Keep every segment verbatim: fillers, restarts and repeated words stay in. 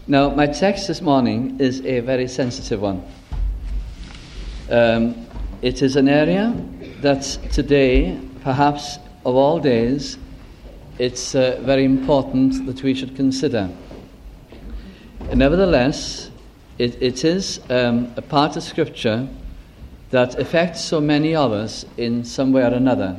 Now, my text this morning is a very sensitive one. Um, it is an area that today, perhaps of all days, it's uh, very important that we should consider. And nevertheless, it, it is um, a part of Scripture that affects so many of us in some way or another.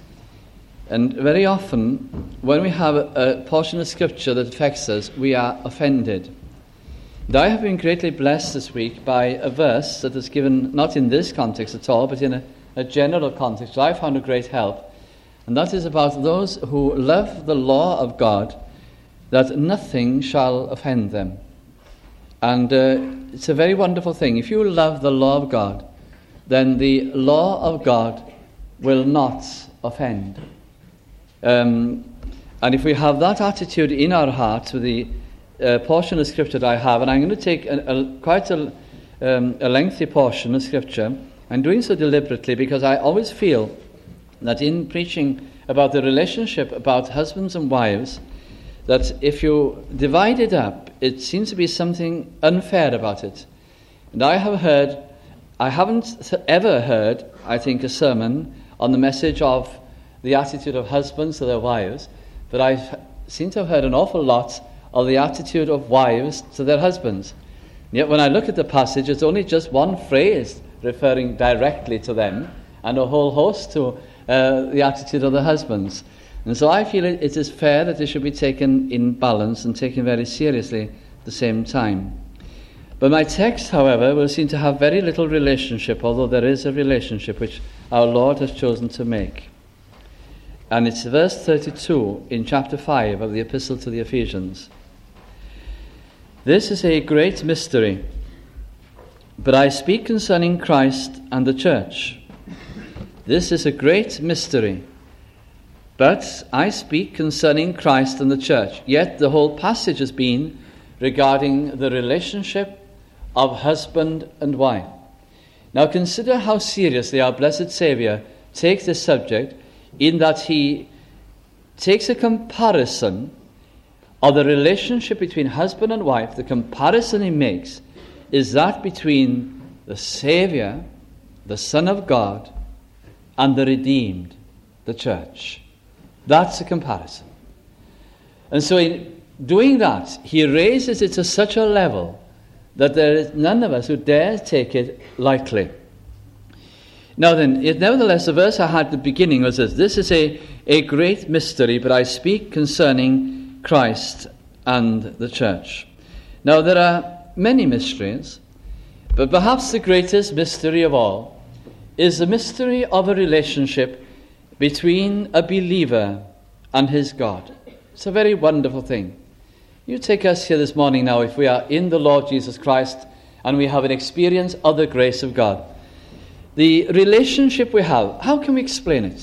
And very often, when we have a, a portion of Scripture that affects us, we are offended. And I have been greatly blessed this week by a verse that is given, not in this context at all, but in a, a general context. I found a great help. And that is about those who love the law of God, that nothing shall offend them. And uh, it's a very wonderful thing. If you love the law of God, then the law of God will not offend. Um, and if we have that attitude in our hearts with the uh, portion of Scripture that I have, and I'm going to take a, a, quite a, um, a lengthy portion of Scripture, I'm doing so deliberately because I always feel that in preaching about the relationship about husbands and wives, that if you divide it up, it seems to be something unfair about it. And I have heard, I haven't ever heard, I think, a sermon on the message of the attitude of husbands to their wives, but I seem to have heard an awful lot of the attitude of wives to their husbands. And yet when I look at the passage, it's only just one phrase referring directly to them, and a whole host to uh, the attitude of the husbands. And so I feel it, it is fair that it should be taken in balance and taken very seriously at the same time. But my text, however, will seem to have very little relationship, although there is a relationship which our Lord has chosen to make. And it's verse thirty-two in chapter five of the Epistle to the Ephesians. This is a great mystery, but I speak concerning Christ and the church. This is a great mystery, but I speak concerning Christ and the church. Yet the whole passage has been regarding the relationship of husband and wife. Now consider how seriously our blessed Saviour takes this subject, in that he takes a comparison of the relationship between husband and wife. The comparison he makes is that between the Saviour, the Son of God, and the redeemed, the church. That's a comparison. And so in doing that, he raises it to such a level that there is none of us who dare take it lightly. Now then, it, nevertheless, the verse I had at the beginning was this: this is a, a great mystery, but I speak concerning Christ and the church. Now there are many mysteries, but perhaps the greatest mystery of all is the mystery of a relationship between a believer and his God. It's a very wonderful thing. You take us here this morning now, if we are in the Lord Jesus Christ and we have an experience of the grace of God. The relationship we have, how can we explain it?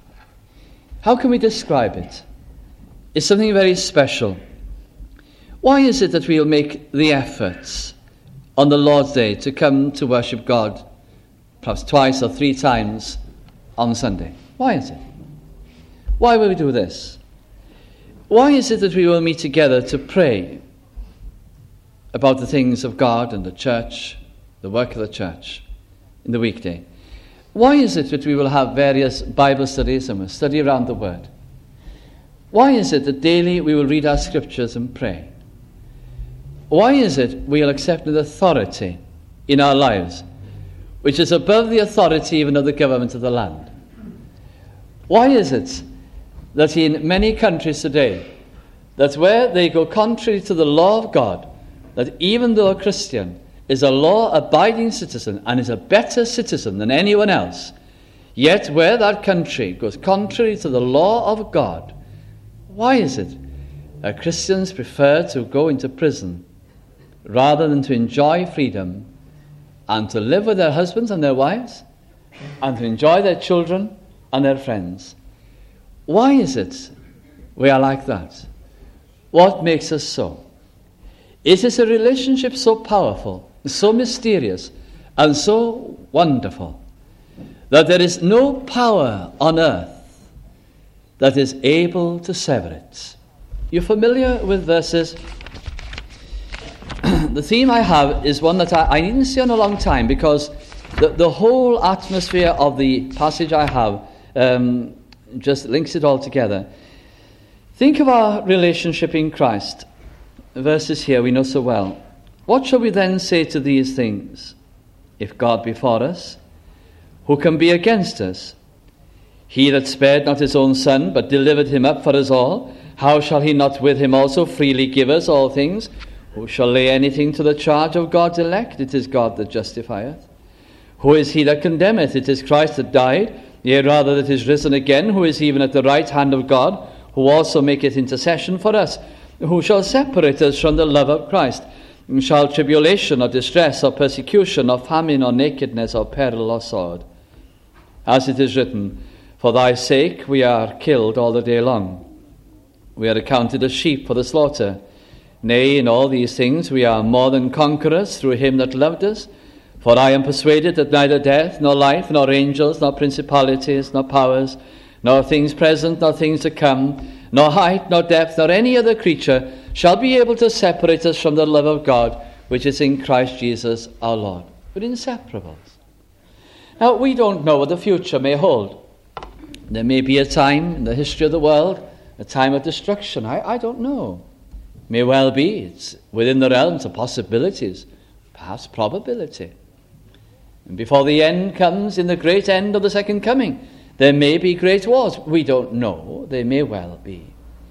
How can we describe it? It's something very special. Why is it that we'll make the efforts on the Lord's Day to come to worship God perhaps twice or three times on Sunday? Why is it? Why will we do this? Why is it that we will meet together to pray about the things of God and the church, the work of the church, in the weekday? Why is it that we will have various Bible studies and we'll study around the Word? Why is it that daily we will read our scriptures and pray? Why is it we will accept an authority in our lives which is above the authority even of the government of the land? Why is it that in many countries today, that where they go contrary to the law of God, that even though a Christian is a law-abiding citizen and is a better citizen than anyone else, yet where that country goes contrary to the law of God, why is it that Christians prefer to go into prison rather than to enjoy freedom and to live with their husbands and their wives and to enjoy their children and their friends? Why is it we are like that? What makes us so? It is a relationship so powerful, so mysterious, and so wonderful that there is no power on earth that is able to sever it. You're familiar with verses the theme I have is one that I, I didn't see in a long time, because the, the whole atmosphere of the passage I have um, just links it all together. Think of our relationship in Christ. The verses here we know so well. What shall we then say to these things? If God be for us, who can be against us? He that spared not his own Son, but delivered him up for us all, how shall he not with him also freely give us all things? Who shall lay anything to the charge of God's elect? It is God that justifieth. Who is he that condemneth? It is Christ that died, yea, rather that is risen again, who is even at the right hand of God, who also maketh intercession for us. Who shall separate us from the love of Christ? Shall tribulation, or distress, or persecution, or famine, or nakedness, or peril, or sword? As it is written, for thy sake we are killed all the day long. We are accounted as sheep for the slaughter. Nay, in all these things we are more than conquerors through him that loved us. For I am persuaded that neither death, nor life, nor angels, nor principalities, nor powers, nor things present, nor things to come, nor height, nor depth, nor any other creature shall be able to separate us from the love of God, which is in Christ Jesus our Lord. We're inseparables. Now, we don't know what the future may hold. There may be a time in the history of the world, a time of destruction. I, I don't know. May well be. It's within the realms of possibilities, perhaps probability. And before the end comes, in the great end of the second coming, there may be great wars. We don't know. They may well be.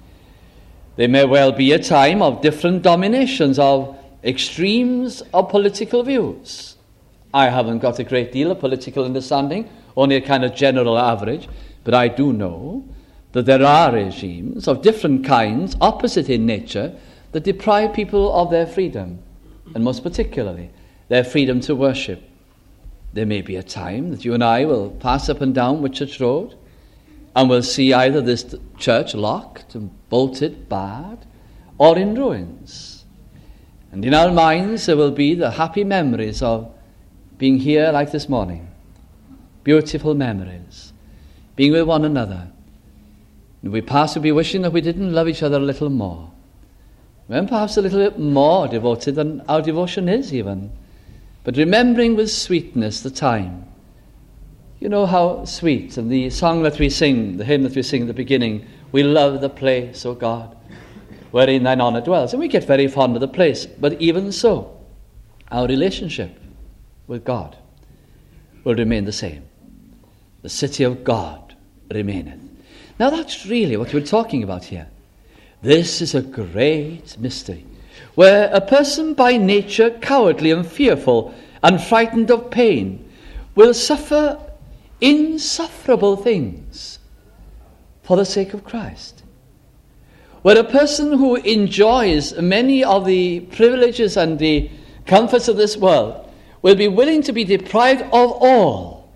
There may well be a time of different dominations, of extremes of political views. I haven't got a great deal of political understanding, only a kind of general average, but I do know that there are regimes of different kinds, opposite in nature, that deprive people of their freedom, and most particularly their freedom to worship. There may be a time that you and I will pass up and down Whitchurch Road, and we'll see either this church locked and bolted bad, or in ruins. And in our minds there will be the happy memories of being here like this morning. Beautiful memories. Being with one another. And we pass, we'll be wishing that we didn't love each other a little more. When perhaps a little bit more devoted than our devotion is even. But remembering with sweetness the time. You know how sweet, and the song that we sing, the hymn that we sing at the beginning, we love the place, O God, wherein thine honour dwells. And we get very fond of the place. But even so, our relationship with God will remain the same. The city of God remaineth. Now that's really what we're talking about here. This is a great mystery, where a person by nature cowardly and fearful and frightened of pain will suffer insufferable things for the sake of Christ. Where a person who enjoys many of the privileges and the comforts of this world will be willing to be deprived of all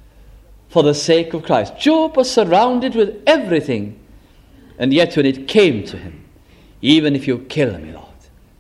for the sake of Christ. Job was surrounded with everything, and yet when it came to him, even if you kill me, Lord,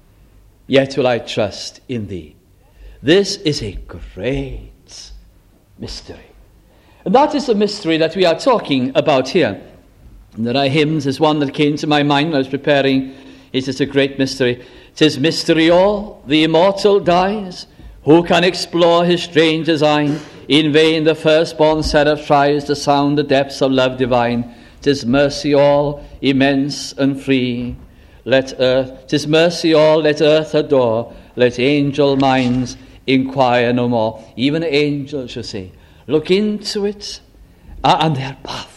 yet will I trust in thee. This is a great mystery. And that is the mystery that we are talking about here. And there are hymns. There's one that came to my mind when I was preparing. It is a great mystery. 'Tis mystery all, the immortal dies. Who can explore his strange design? In vain the firstborn seraph tries to sound the depths of love divine. 'Tis mercy all, immense and free. Let earth, 'tis mercy all, let earth adore. Let angel minds inquire no more. Even angels, you see, look into it, and they're baffled.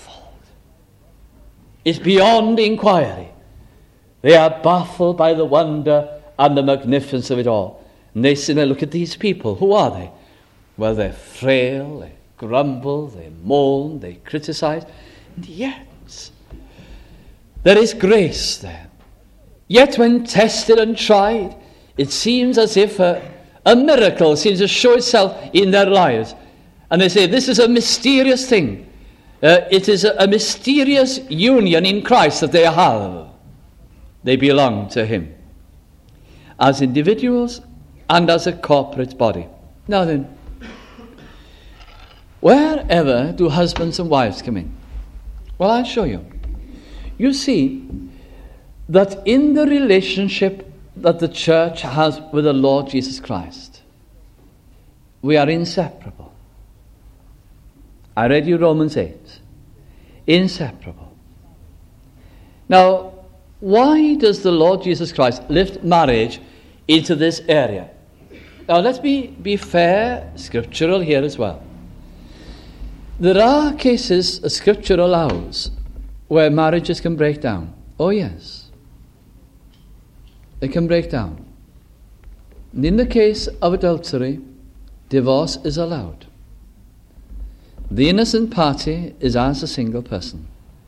It's beyond inquiry. They are baffled by the wonder and the magnificence of it all. And they sit and look at these people. Who are they? Well, they're frail, they grumble, they moan, they criticize. And yet, there is grace there. Yet when tested and tried, it seems as if a, a miracle seems to show itself in their lives. And they say, this is a mysterious thing. Uh, it is a, a mysterious union in Christ that they have. They belong to him. As individuals and as a corporate body. Now then, wherever do husbands and wives come in? Well, I'll show you. You see that in the relationship that the church has with the Lord Jesus Christ. We are inseparable. I read you Romans eight. Inseparable. Now, why does the Lord Jesus Christ lift marriage into this area? Now, let's be, be fair, scriptural here as well. There are cases that Scripture allows where marriages can break down. Oh, yes. They can break down. And in the case of adultery, divorce is allowed. The innocent party is as a single person.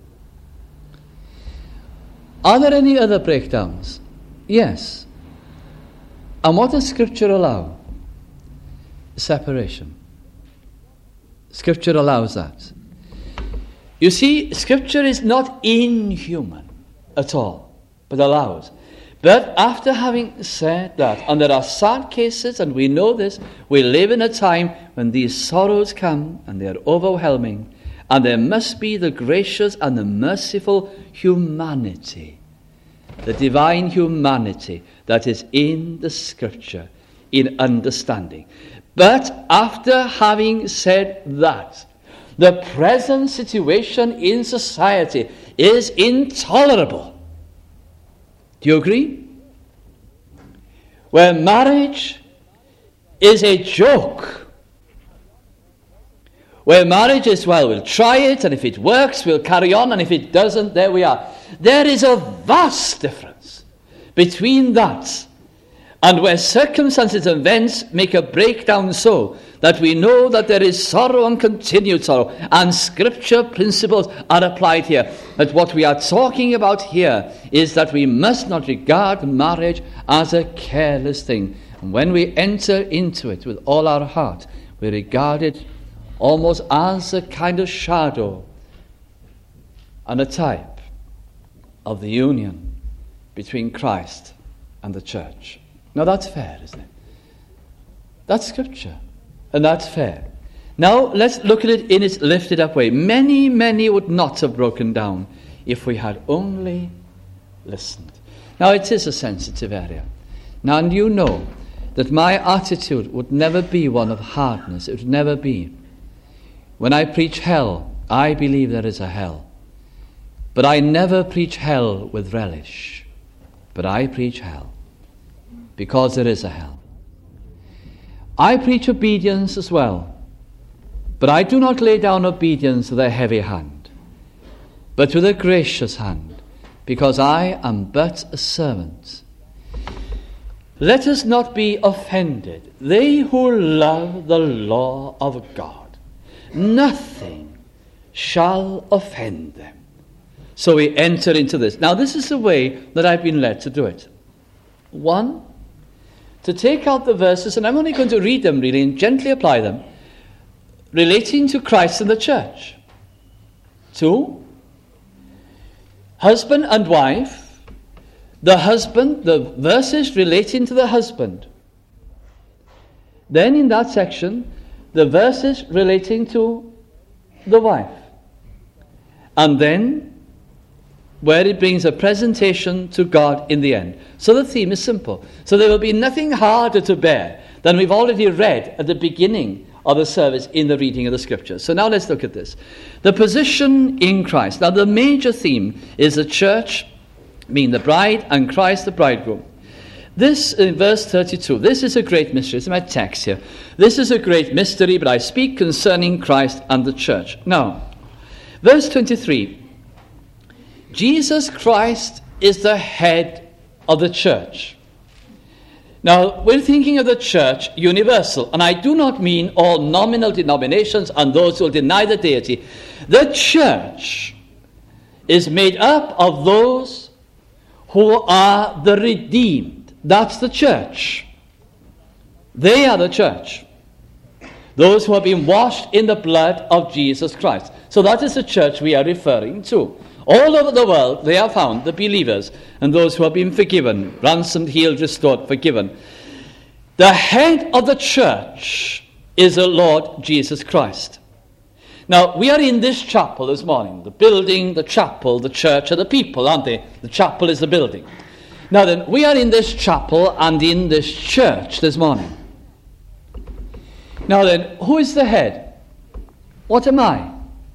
Are there any other breakdowns? Yes. And what does Scripture allow? Separation. Scripture allows that. You see, Scripture is not inhuman at all, but allows. But after having said that, and there are sad cases, and we know this, we live in a time when these sorrows come, and they are overwhelming, and there must be the gracious and the merciful humanity, the divine humanity that is in the Scripture, in understanding. But after having said that, the present situation in society is intolerable. Do you agree? Where marriage is a joke. Where marriage is, well, we'll try it, and if it works, we'll carry on, and if it doesn't, there we are. There is a vast difference between that and where circumstances and events make a breakdown so that we know that there is sorrow and continued sorrow, and Scripture principles are applied here. But what we are talking about here is that we must not regard marriage as a careless thing. And when we enter into it with all our heart, we regard it almost as a kind of shadow and a type of the union between Christ and the church. Now that's fair, isn't it? That's Scripture, and that's fair. Now let's look at it in its lifted up way. Many, many would not have broken down if we had only listened. Now it is a sensitive area. Now, and you know that my attitude would never be one of hardness. It would never be. When I preach hell, I believe there is a hell. But I never preach hell with relish. But I preach hell because there is a hell. I preach obedience as well, but I do not lay down obedience with a heavy hand, but with a gracious hand, because I am but a servant. Let us not be offended. They who love the law of God, nothing shall offend them. So we enter into this. Now this is the way that I've been led to do it. One, to take out the verses, and I'm only going to read them really and gently apply them, relating to Christ and the church. Two, husband and wife, the husband, the verses relating to the husband. Then in that section, the verses relating to the wife. And then where it brings a presentation to God in the end. So the theme is simple. So there will be nothing harder to bear than we've already read at the beginning of the service in the reading of the Scriptures. So now let's look at this. The position in Christ. Now the major theme is the church, being the bride, and Christ the bridegroom. This, in verse thirty-two, this is a great mystery. It's my text here. This is a great mystery, but I speak concerning Christ and the church. Now, verse twenty-three. Jesus Christ is the head of the church. Now, we're thinking of the church universal, and I do not mean all nominal denominations and those who deny the deity. The church is made up of those who are the redeemed. That's the church. They are the church. Those who have been washed in the blood of Jesus Christ. So that is the church we are referring to. All over the world, they are found, the believers, and those who have been forgiven, ransomed, healed, restored, forgiven. The head of the church is the Lord Jesus Christ. Now, we are in this chapel this morning. The building, the chapel, the church are the people, aren't they? The chapel is the building. Now then, we are in this chapel and in this church this morning. Now then, who is the head? What am I?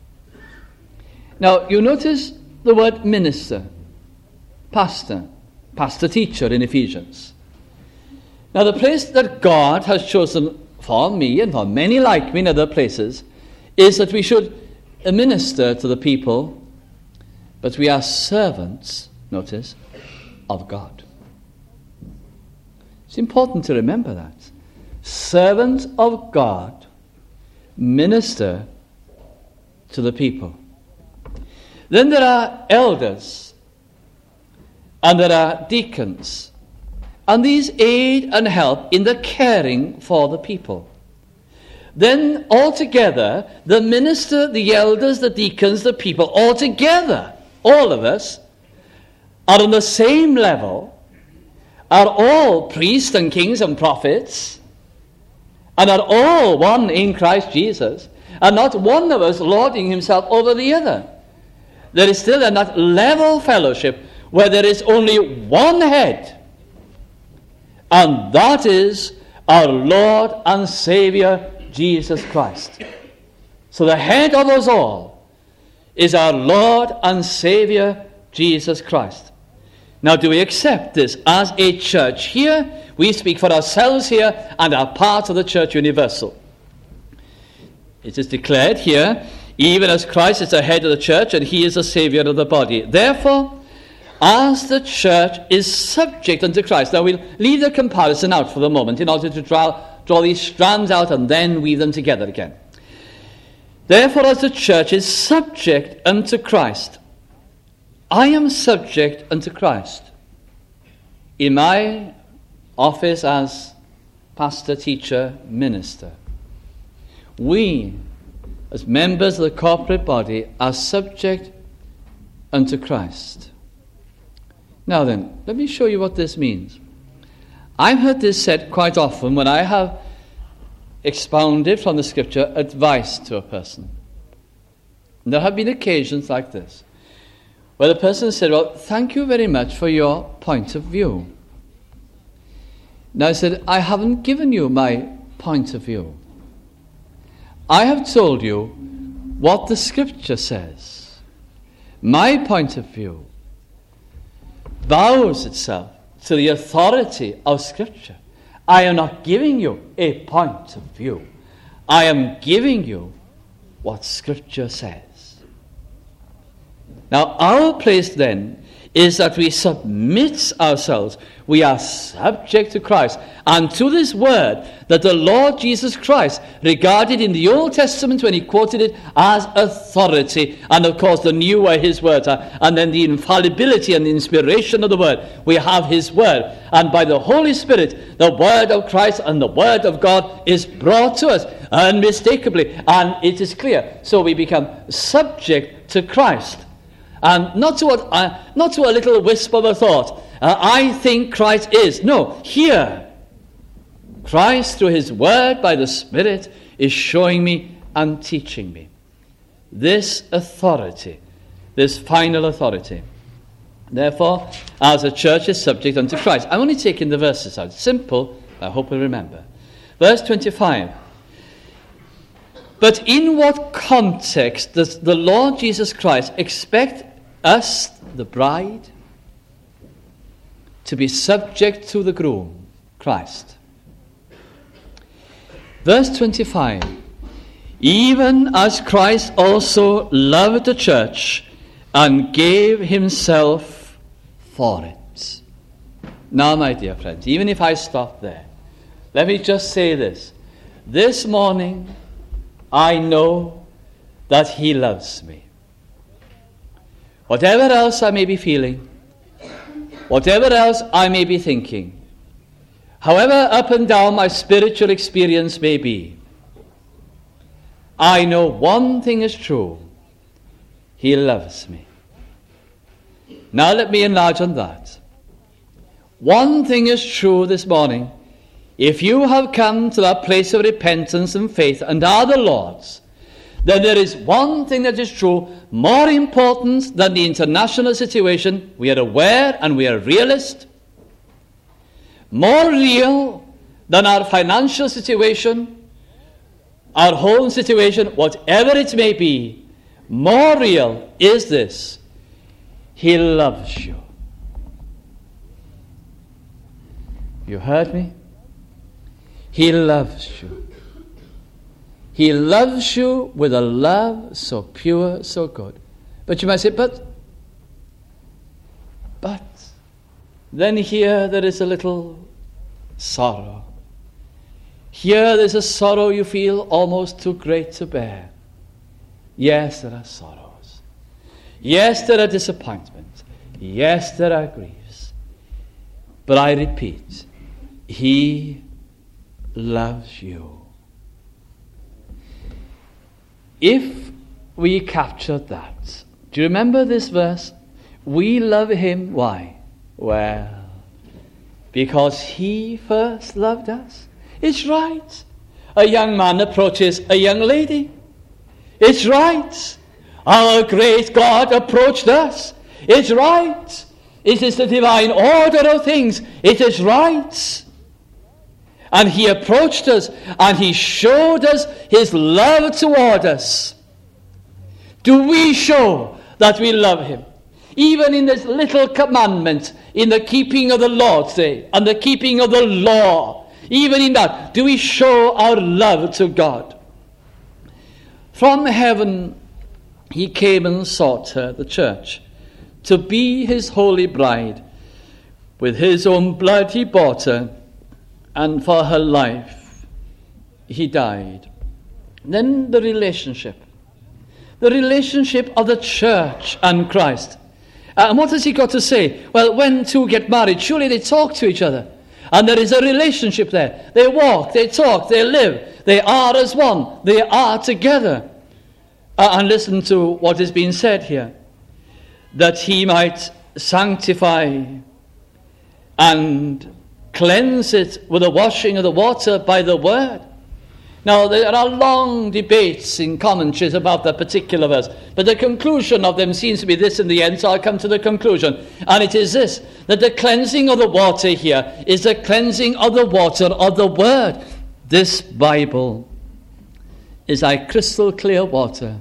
Now, you notice the word minister, pastor, pastor teacher in Ephesians. Now, the place that God has chosen for me and for many like me in other places is that we should minister to the people, but we are servants, notice, of God. It's important to remember that. Servants of God minister to the people. Then there are elders, and there are deacons, and these aid and help in the caring for the people. Then altogether, the minister, the elders, the deacons, the people, altogether, all of us, are on the same level, are all priests and kings and prophets, and are all one in Christ Jesus, and not one of us lording himself over the other. There is still in that level fellowship where there is only one head, and that is our Lord and Savior, Jesus Christ. So the head of us all is our Lord and Savior, Jesus Christ. Now, do we accept this as a church here? We speak for ourselves here and are part of the church universal. It is declared here, even as Christ is the head of the church and he is the Savior of the body. Therefore, as the church is subject unto Christ. Now, we'll leave the comparison out for the moment in order to draw, draw these strands out and then weave them together again. Therefore, as the church is subject unto Christ, I am subject unto Christ in my office as pastor, teacher, minister. We, as members of the corporate body, are subject unto Christ. Now then, let me show you what this means. I've heard this said quite often when I have expounded from the scripture advice to a person. And there have been occasions like this, where the person said, well, thank you very much for your point of view. Now I said, I haven't given you my point of view. I have told you what the scripture says. My point of view bows itself to the authority of scripture. I am not giving you a point of view. I am giving you what scripture says. Now, our place then is that we submit ourselves. We are subject to Christ and to this word that the Lord Jesus Christ regarded in the Old Testament when he quoted it as authority, and of course the new where his words are, and then the infallibility and the inspiration of the word. We have his word, and by the Holy Spirit the word of Christ and the word of God is brought to us unmistakably, and it is clear. So we become subject to Christ. And not to, what, uh, not to a little wisp of a thought. Uh, I think Christ is. No, here, Christ through his word by the Spirit is showing me and teaching me this authority, this final authority. Therefore, as a church is subject unto Christ. I'm only taking the verses out. Simple, I hope you remember. Verse twenty-five. But in what context does the Lord Jesus Christ expect us, the bride, to be subject to the groom, Christ? Verse twenty-five. Even as Christ also loved the church and gave himself for it. Now, my dear friends, even if I stop there, let me just say this. This morning, I know that he loves me. Whatever else I may be feeling, whatever else I may be thinking, however up and down my spiritual experience may be, I know one thing is true. He loves me. Now let me enlarge on that. One thing is true this morning. If you have come to that place of repentance and faith and are the Lord's, then there is one thing that is true, more important than the international situation. We are aware and we are realist. more real than our financial situation, our home situation, whatever it may be, more real is this: He loves you. You heard me? He loves you. He loves you with a love so pure, so good. But you might say, but, but, then here there is a little sorrow. Here there's a sorrow you feel almost too great to bear. Yes, there are sorrows. Yes, there are disappointments. Yes, there are griefs. But I repeat, He loves you. If we captured that, do you remember this verse? We love Him, why? Well, because He first loved us. It's right. A young man approaches a young lady. It's right. Our great God approached us. It's right. It is the divine order of things. It is right. And He approached us and He showed us His love toward us. Do we show that we love Him? Even in this little commandment, in the keeping of the Lord's Day and the keeping of the law, even in that, do we show our love to God? From heaven He came and sought her, the church, to be His holy bride. With His own blood He bought her, and for her life He died. Then the relationship. The relationship of the church and Christ. Uh, and what has He got to say? Well, when two get married, surely they talk to each other. And there is a relationship there. They walk, they talk, they live. They are as one. They are together. Uh, and listen to what is being said here. That He might sanctify and cleanse it with the washing of the water by the word. Now, there are long debates in commentaries about that particular verse, but the conclusion of them seems to be this in the end, so I'll come to the conclusion. And it is this, that the cleansing of the water here is the cleansing of the water of the word. This Bible is like crystal clear water.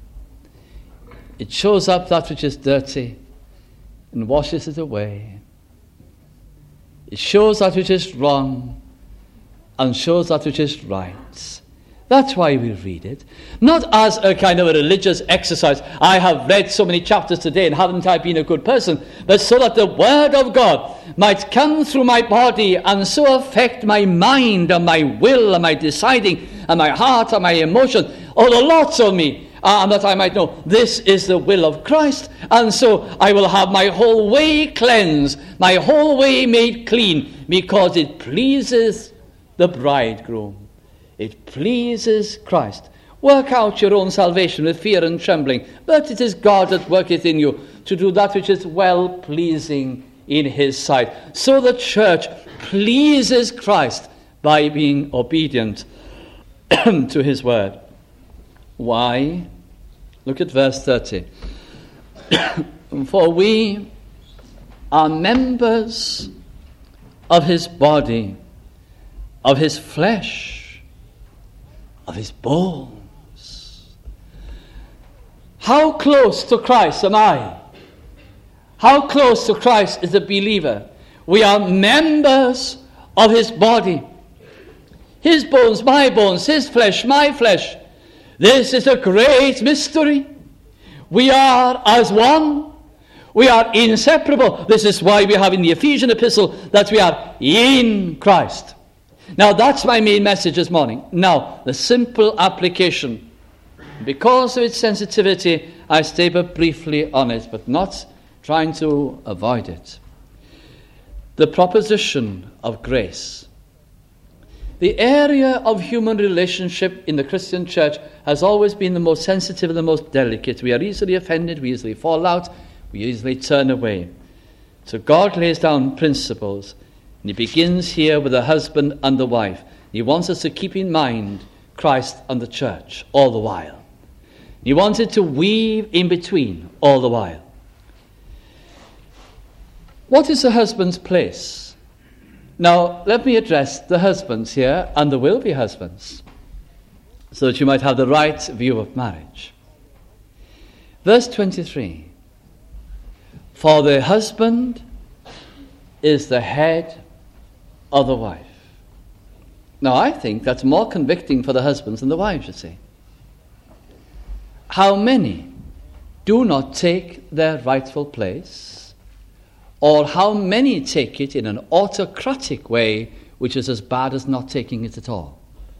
It shows up that which is dirty and washes it away. It shows that which is wrong and shows that which is right. That's why we read it. Not as a kind of a religious exercise. I have read so many chapters today and haven't I been a good person? But so that the word of God might come through my body and so affect my mind and my will and my deciding and my heart and my emotion. All the lots of me. Uh, and that I might know this is the will of Christ. And so I will have my whole way cleansed, my whole way made clean, because it pleases the bridegroom. It pleases Christ. Work out your own salvation with fear and trembling, but it is God that worketh in you to do that which is well-pleasing in His sight. So the church pleases Christ by being obedient to His word. Why? Look at verse thirty. For we are members of His body, of His flesh, of His bones. How close to Christ am I? How close to Christ is the believer? We are members of His body. His bones, my bones, His flesh, my flesh. This is a great mystery. We are as one. We are inseparable. This is why we have in the Ephesian epistle that we are in Christ. Now that's my main message this morning. Now, the simple application. Because of its sensitivity, I stay but briefly on it, but not trying to avoid it. The proposition of grace. The area of human relationship in the Christian church has always been the most sensitive and the most delicate. We are easily offended, we easily fall out, we easily turn away. So God lays down principles, and He begins here with the husband and the wife. He wants us to keep in mind Christ and the church all the while. He wanted to weave in between all the while. What is the husband's place? Now, let me address the husbands here, and there will be husbands, so that you might have the right view of marriage. Verse twenty-three. For the husband is the head of the wife. Now, I think that's more convicting for the husbands than the wives, you see. How many do not take their rightful place, or how many take it in an autocratic way, which is as bad as not taking it at all?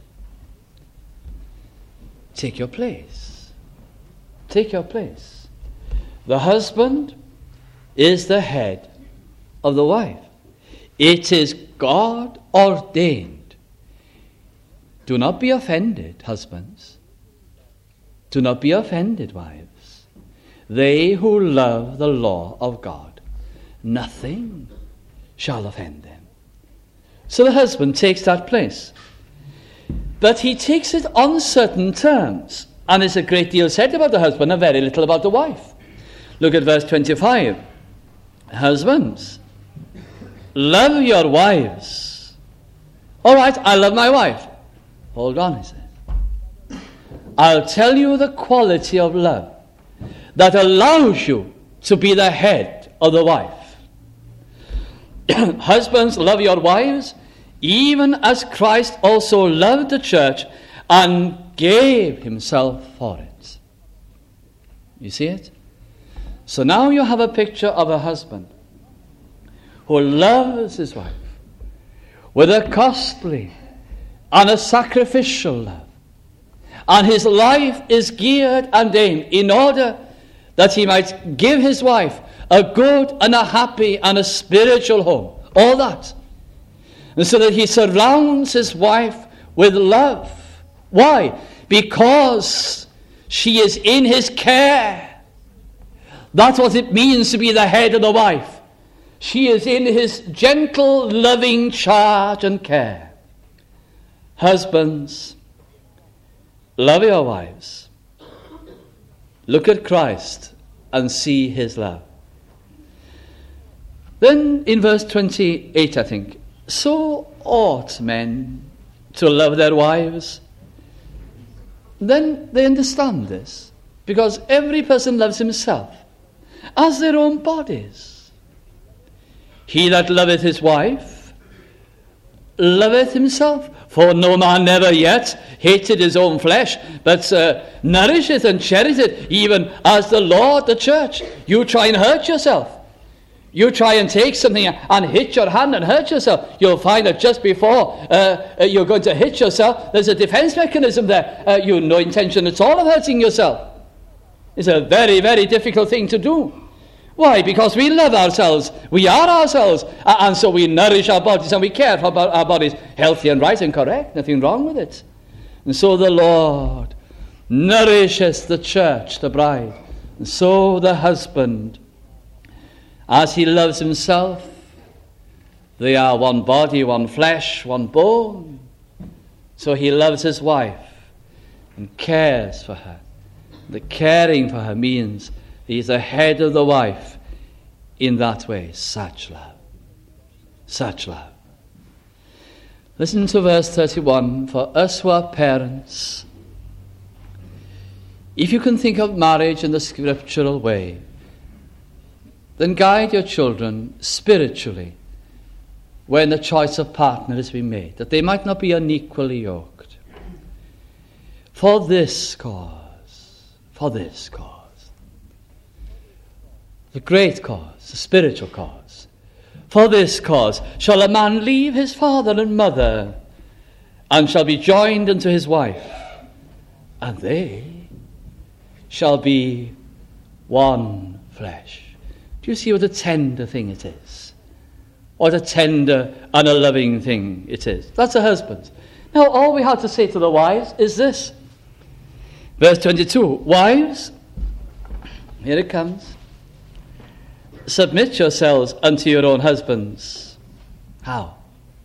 Take your place. Take your place. The husband is the head of the wife. It is God ordained. Do not be offended, husbands. Do not be offended, wives. They who love the law of God, nothing shall offend them. So the husband takes that place. But he takes it on certain terms. And there's a great deal said about the husband and very little about the wife. Look at verse twenty-five. Husbands, love your wives. All right, I love my wife. Hold on, he says. I'll tell you the quality of love that allows you to be the head of the wife. Husbands, love your wives, even as Christ also loved the church and gave himself for it. You see it? So now you have a picture of a husband who loves his wife with a costly and a sacrificial love. And his life is geared and aimed in order that he might give his wife a good and a happy and a spiritual home. All that. And so that he surrounds his wife with love. Why? Because she is in his care. That's what it means to be the head of the wife. She is in his gentle, loving charge and care. Husbands, love your wives. Look at Christ and see his love. Then in verse twenty-eight, I think, so ought men to love their wives. Then they understand this, because every person loves himself as their own bodies. He that loveth his wife loveth himself. For no man never yet hated his own flesh, but uh, nourisheth and cherisheth, even as the Lord the church. You try and hurt yourself. You try and take something and hit your hand and hurt yourself. You'll find that just before uh, you're going to hit yourself, there's a defense mechanism there. Uh, you have no intention at all of hurting yourself. It's a very, very difficult thing to do. Why? Because we love ourselves. We are ourselves. And so we nourish our bodies and we care for our bodies. Healthy and right and correct. Nothing wrong with it. And so the Lord nourishes the church, the bride. And so the husband, as he loves himself, they are one body, one flesh, one bone. So he loves his wife and cares for her. The caring for her means he's the head of the wife in that way. Such love. Such love. Listen to verse thirty-one. For us who are parents, if you can think of marriage in the scriptural way, then guide your children spiritually when the choice of partner is being made, that they might not be unequally yoked. For this cause, for this cause, the great cause, the spiritual cause. For this cause shall a man leave his father and mother, and shall be joined unto his wife, and they shall be one flesh. Do you see what a tender thing it is? What a tender and a loving thing it is. That's a husband. Now all we have to say to the wives is this. Verse twenty-two. Wives, here it comes. Submit yourselves unto your own husbands. How?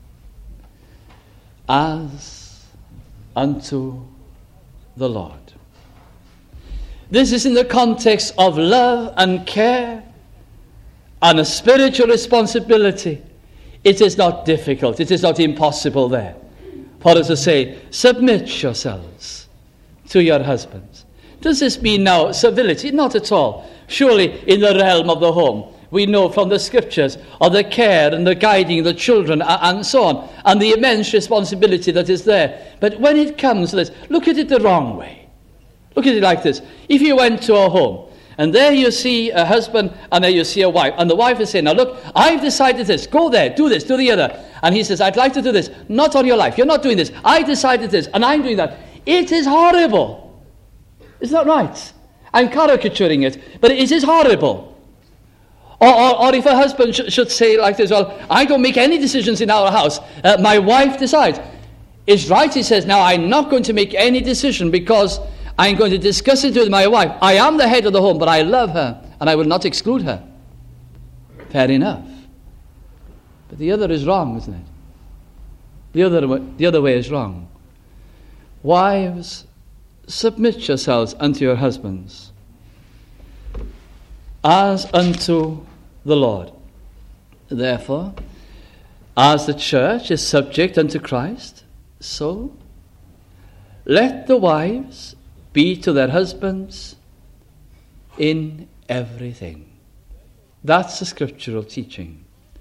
As unto the Lord. This is in the context of love and care and a spiritual responsibility it is not difficult, it is not impossible there for us to say, submit yourselves to your husbands. Does this mean now civility? Not at all. Surely in the realm of the home, we know from the scriptures of the care and the guiding of the children and so on, and the immense responsibility that is there. But when it comes to this, look at it the wrong way. Look at it like this. If you went to a home, and there you see a husband, and there you see a wife, and the wife is saying, now look, I've decided this, go there, do this, do the other. And he says, I'd like to do this. Not on your life, you're not doing this. I decided this, and I'm doing that. It is horrible. Is that right? I'm caricaturing it, but it is horrible. Or, or, or if a husband sh- should say like this, well, I don't make any decisions in our house. Uh, my wife decides. It's right, he says, now I'm not going to make any decision because I'm going to discuss it with my wife. I am the head of the home, but I love her, and I will not exclude her. Fair enough. But the other is wrong, isn't it? The other way, the other way is wrong. Wives, submit yourselves unto your husbands, as unto the Lord. Therefore, as the church is subject unto Christ, so let the wives be to their husbands in everything. That's the scriptural teaching.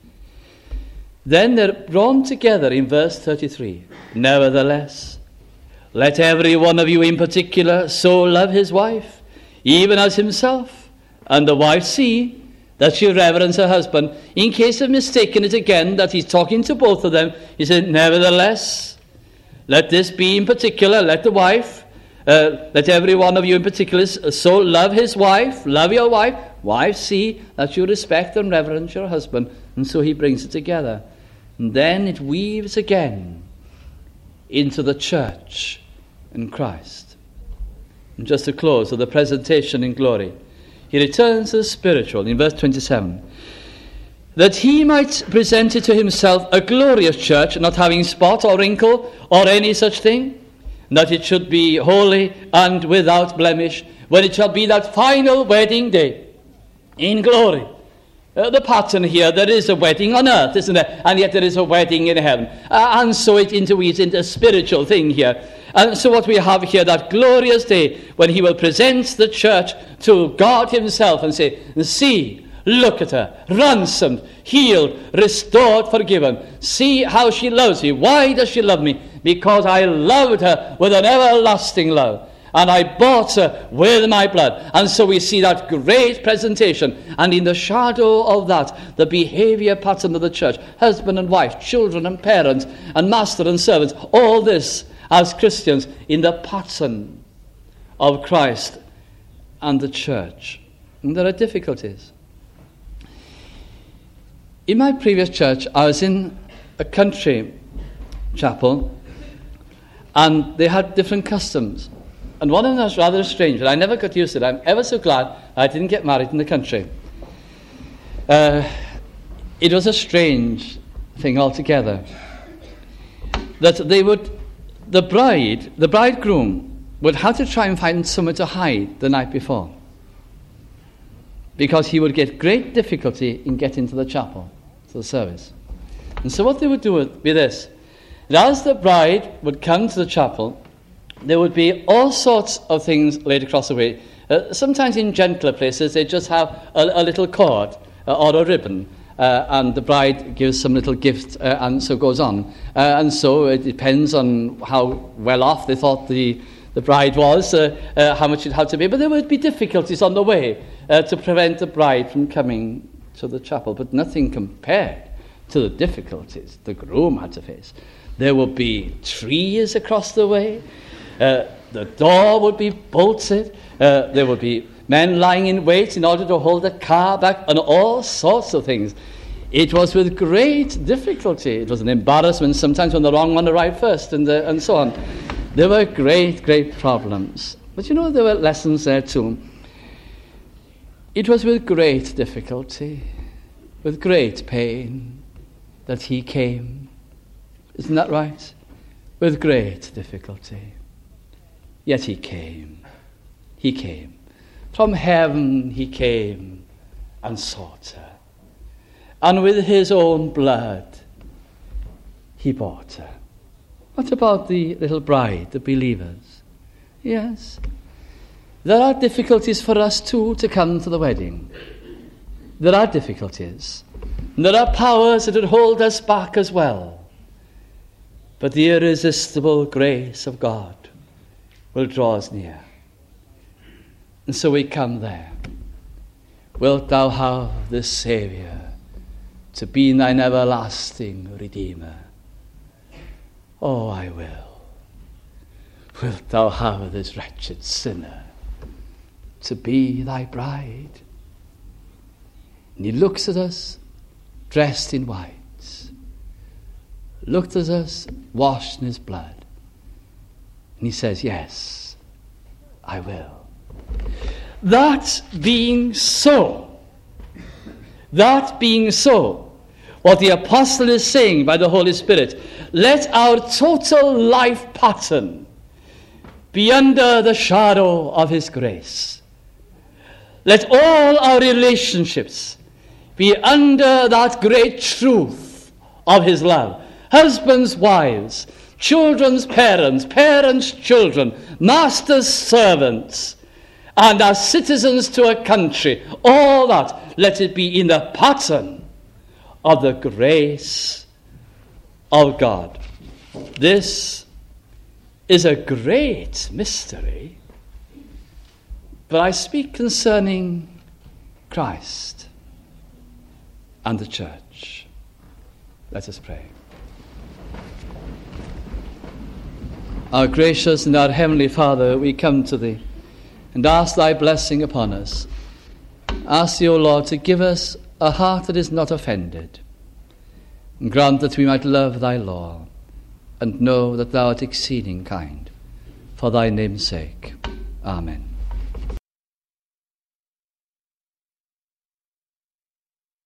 Then they're drawn together in verse thirty-three. Nevertheless, let every one of you in particular so love his wife, even as himself, and the wife see that she reverence her husband. In case of mistaking it again, that he's talking to both of them, he said, nevertheless, let this be in particular, let the wife, uh, let every one of you in particular so love his wife, love your wife. Wives, see that you respect and reverence your husband. And so he brings it together. And then it weaves again into the church in Christ. And just to close with the presentation in glory, he returns to the spiritual in verse twenty-seven. That he might present it to himself a glorious church, not having spot or wrinkle or any such thing, that it should be holy and without blemish, when it shall be that final wedding day in glory. Uh, the pattern here, there is a wedding on earth, isn't there? And yet there is a wedding in heaven. Uh, and so it interweaves into a spiritual thing here. And so what we have here, that glorious day when he will present the church to God himself and say, see, look at her, ransomed, healed, restored, forgiven. See how she loves me. Why does she love me? Because I loved her with an everlasting love. And I bought her with my blood. And so we see that great presentation. And in the shadow of that, the behavior pattern of the church. Husband and wife, children and parents, and master and servants. All this as Christians in the pattern of Christ and the church. And there are difficulties. In my previous church, I was in a country chapel, and they had different customs. And one of them was rather strange, but I never got used to it. I'm ever so glad I didn't get married in the country. Uh, it was a strange thing altogether. That they would, the bride, the bridegroom would have to try and find somewhere to hide the night before, because he would get great difficulty in getting to the chapel, to the service. And so what they would do would be this. That as the bride would come to the chapel, there would be all sorts of things laid across the way. Uh, sometimes in gentler places, they just have a, a little cord uh, or a ribbon, uh, and the bride gives some little gift, uh, and so goes on. Uh, and so it depends on how well off they thought the, the bride was, uh, uh, how much it had to be. But there would be difficulties on the way uh, to prevent the bride from coming to the chapel, but nothing compared to the difficulties the groom had to face. There would be trees across the way. Uh, the door would be bolted. Uh, there would be men lying in wait in order to hold the car back, and all sorts of things. It was with great difficulty. It was an embarrassment sometimes when the wrong one arrived first, and, uh, and so on. There were great, great problems. But you know, there were lessons there too. It was with great difficulty, with great pain, that he came. Isn't that right? With great difficulty. Yet he came. He came. From heaven he came and sought her. And with his own blood he bought her. What about the little bride, the believers? Yes, there are difficulties for us too to come to the wedding. There are difficulties. There are powers that would hold us back as well. But the irresistible grace of God will draw us near. And so we come there. Wilt thou have the Saviour to be thine everlasting Redeemer? Oh, I will. Wilt thou have this wretched sinner to be thy bride? And he looks at us dressed in white, looked at us washed in his blood, and he says, yes, I will. That being so, that being so, what the apostle is saying by the Holy Spirit, let our total life pattern be under the shadow of his grace. Let all our relationships be under that great truth of his love. Husbands, wives, children's parents, parents' children, masters' servants, and as citizens to a country, all that, let it be in the pattern of the grace of God. This is a great mystery, but I speak concerning Christ and the church. Let us pray. Our gracious and our heavenly Father, we come to thee and ask thy blessing upon us. Ask thee, O Lord, to give us a heart that is not offended, and grant that we might love thy law and know that thou art exceeding kind. For thy name's sake. Amen.